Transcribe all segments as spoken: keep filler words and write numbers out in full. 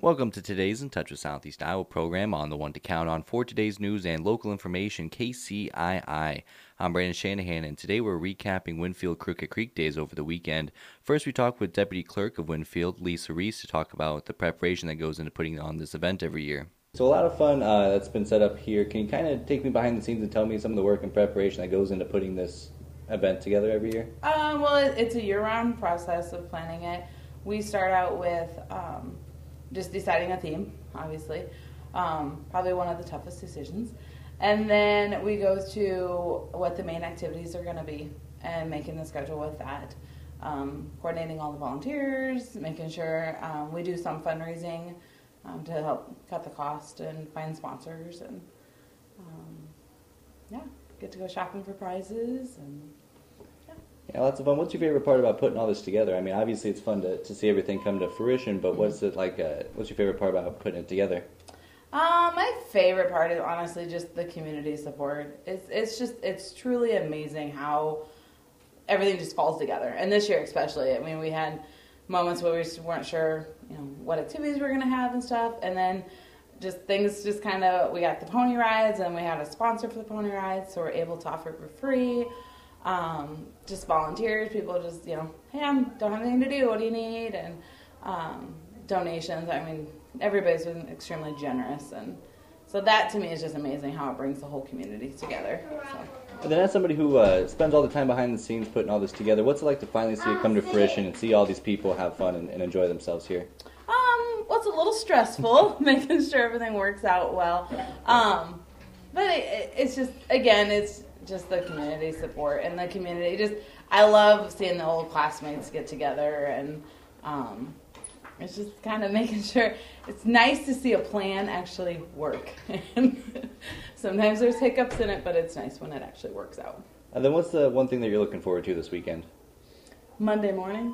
Welcome to today's In Touch with Southeast Iowa program on the one to count on for today's news and local information, K C I I. I'm Brandon Shanahan, and today we're recapping Winfield Crooked Creek Days over the weekend. First, we talk with Deputy Clerk of Winfield, Lisa Reese, to talk about the preparation that goes into putting on this event every year. So a lot of fun uh, that's been set up here. Can you kind of take me behind the scenes and tell me some of the work and preparation that goes into putting this event together every year? Uh, well, it, it's a year-round process of planning it. We start out with um, just deciding a theme, obviously, um, probably one of the toughest decisions. And then we go to what the main activities are going to be and making the schedule with that. Um, coordinating all the volunteers, making sure um, we do some fundraising um, to help cut the cost and find sponsors, and um, yeah, get to go shopping for prizes and Yeah, lots of fun. What's your favorite part about putting all this together? I mean, obviously it's fun to, to see everything come to fruition, but what's it like? Uh, what's your favorite part about putting it together? Um, my favorite part is honestly just the community support. It's it's just it's truly amazing how everything just falls together. And this year especially, I mean, we had moments where we just weren't sure, you know, what activities we we're gonna have and stuff, and then just things just kind of, we got the pony rides, and we had a sponsor for the pony rides, so we're able to offer it for free. Um, just volunteers, people just, you know, hey, I don't have anything to do, what do you need? And um, donations, I mean, everybody's been extremely generous, and so that to me is just amazing how it brings the whole community together. So. And then as somebody who uh, spends all the time behind the scenes putting all this together, what's it like to finally see it come to fruition and see all these people have fun and, and enjoy themselves here? Um, well, it's a little stressful, making sure everything works out well. Um, but it, it's just, again, it's just the community support and the community. Just, I love seeing the old classmates get together, and um, it's just kind of making sure. It's nice to see a plan actually work. And sometimes there's hiccups in it, but it's nice when it actually works out. And then what's the one thing that you're looking forward to this weekend? Monday morning.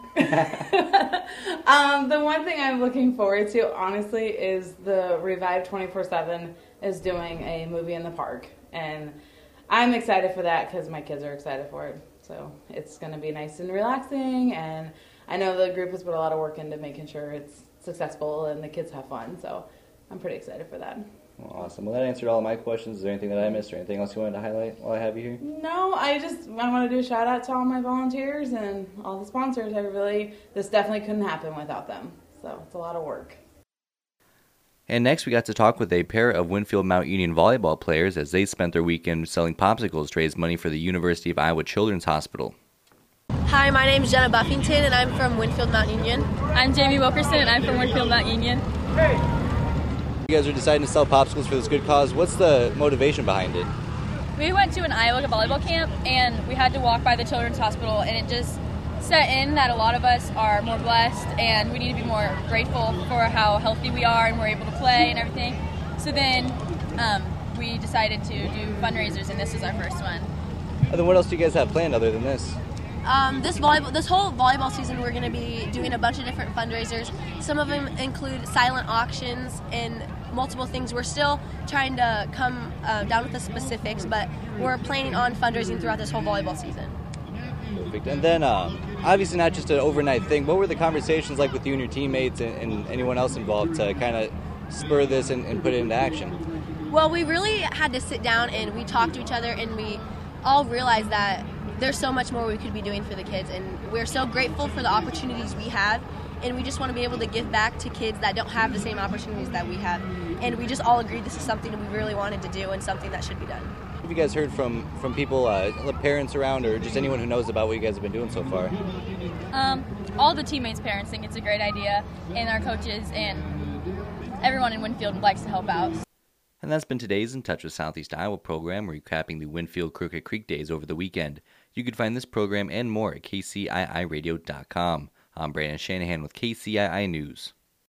um, the one thing I'm looking forward to, honestly, is the Revive twenty-four seven is doing a movie in the park, and I'm excited for that because my kids are excited for it. So it's going to be nice and relaxing, and I know the group has put a lot of work into making sure it's successful and the kids have fun, so I'm pretty excited for that. Well, awesome. Well, that answered all of my questions. Is there anything that I missed or anything else you wanted to highlight while I have you here? No, I just I want to do a shout out to all my volunteers and all the sponsors. I really, this definitely couldn't happen without them, so it's a lot of work. And next, we got to talk with a pair of Winfield Mount Union volleyball players as they spent their weekend selling popsicles to raise money for the University of Iowa Children's Hospital. Hi, my name is Jenna Buffington, and I'm from Winfield Mount Union. I'm Jamie Wilkerson, and I'm from Winfield Mount Union. You guys are deciding to sell popsicles for this good cause. What's the motivation behind it? We went to an Iowa volleyball camp, and we had to walk by the Children's Hospital, and it just set in that a lot of us are more blessed, and we need to be more grateful for how healthy we are and we're able to play and everything. So then um, we decided to do fundraisers, and this was our first one. And then what else do you guys have planned other than this? Um, this volleyball, this whole volleyball season, we're going to be doing a bunch of different fundraisers. Some of them include silent auctions and multiple things. We're still trying to come uh, down with the specifics, but we're planning on fundraising throughout this whole volleyball season. Perfect. And then, um, obviously not just an overnight thing, what were the conversations like with you and your teammates and, and anyone else involved to kind of spur this and, and put it into action? Well, we really had to sit down and we talked to each other, and we all realized that there's so much more we could be doing for the kids, and we're so grateful for the opportunities we have, and we just want to be able to give back to kids that don't have the same opportunities that we have. And we just all agreed this is something we really wanted to do and something that should be done. Have you guys heard from, from people, uh, parents around, or just anyone who knows about what you guys have been doing so far? Um, all the teammates' parents think it's a great idea, and our coaches and everyone in Winfield likes to help out. And that's been today's In Touch with Southeast Iowa program, recapping the Winfield Crooked Creek Days over the weekend. You can find this program and more at K C I I radio dot com. I'm Brandon Shanahan with K C I I News.